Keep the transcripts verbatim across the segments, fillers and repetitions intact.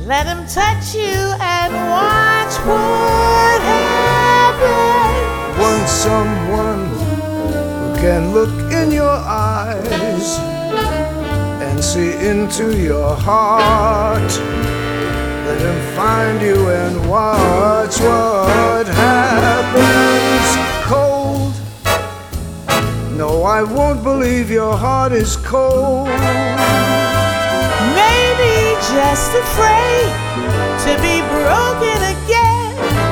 Let him touch you and watch what happens. Want someone who can look in your eyes and see into your heart. Let him find you and watch what happens. Cold? No, I won't believe your heart is cold. Maybe just afraid to be broken again.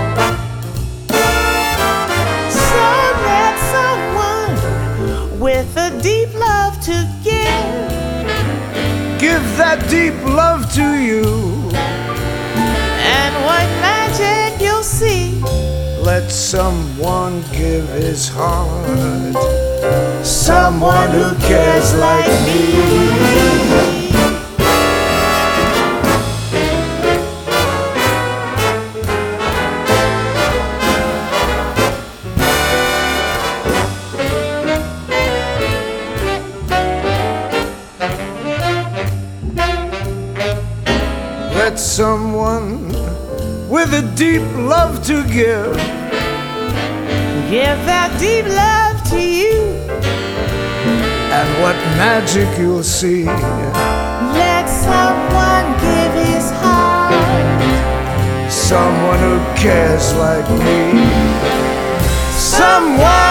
So let someone with a deep love to give give that deep love to you. And what magic you'll see. Let someone give his heart. Someone who cares like me. Let someone with a deep love to give give that deep love to you. And what magic you'll see. Let someone give his heart. Someone who cares like me. Someone